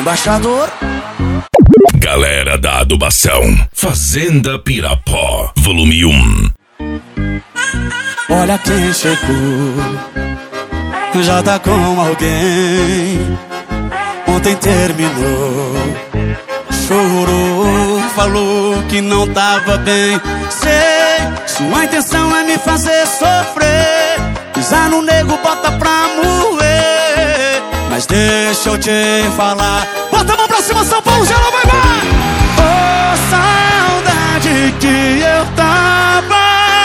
embaixador. Galera da adubação, Fazenda Pirapó, volume 1. Olha quem chegou, já tá com alguém. Ontem terminou, chorou, falou que não tava bem. Sei, sua intenção é me fazer sofrer, pisar no nego, bota pra moer. Mas deixa eu te falar, bota a mão pra cima, São Paulo, geral, vai, vai! Oh, saudade que eu tava.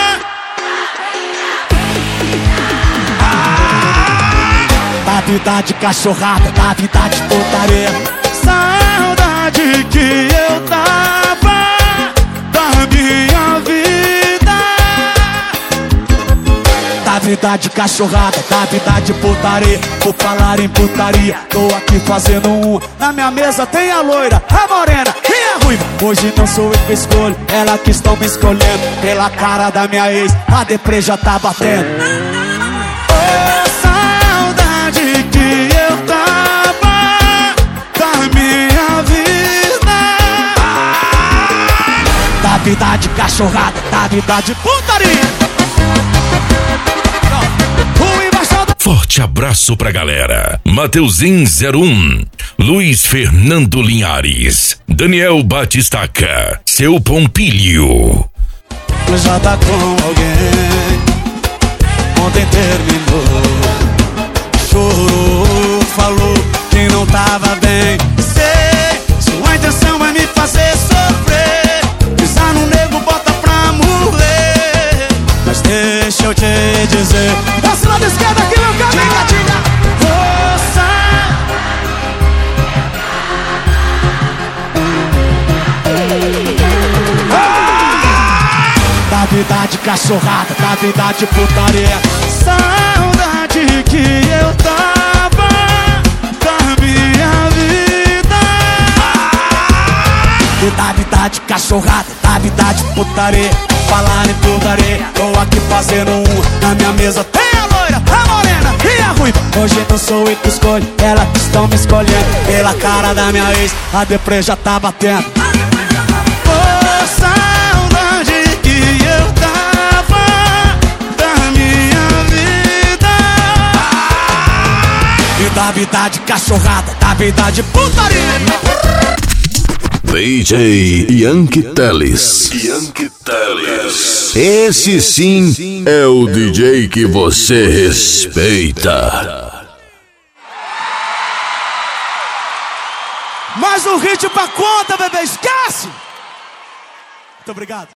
Da vida de cachorrada, da vida de putaria. Saudade que eu tava da minha vida. Da vida de cachorrada, da vida de putaria. Por falar em putaria, tô aqui fazendo um. Na minha mesa tem a loira, a morena e a ruiva. Hoje não sou eu que escolho, ela que estão me escolhendo. Pela cara da minha ex, a deprê já tá batendo. Que eu tava da minha vida. Da vida de cachorrada, da vida de putaria. O embaixador. Forte abraço pra galera. Mateuzinho 01, Luiz Fernando Linhares, Daniel Batistaca, seu Pompilho. Já tá com alguém, ontem terminou. Chorou, falou que não tava bem. Sei, sua intenção é me fazer sofrer, pisar no nego, bota pra morrer. Mas deixa eu te dizer, passe lá da esquerda aqui, meu caminho. Força. Da vida de cachorrada, da vida de putaria. Saudade que eu tava da minha vida. E da vida de cachorrada, da vida de putaria. Falar em putaria, tô aqui fazendo um. Na minha mesa tem a loira, a morena e a ruiva. Hoje não sou eu que escolho, ela que estão me escolhendo. Pela cara da minha ex, a deprê já tá batendo. Oh, saudade que eu tava da minha vida. E da vida de cachorrada, da vida de putaria. DJ Yankee Teles. Esse sim é o DJ que você respeita. Mais um hit pra conta, bebê, esquece! Muito obrigado.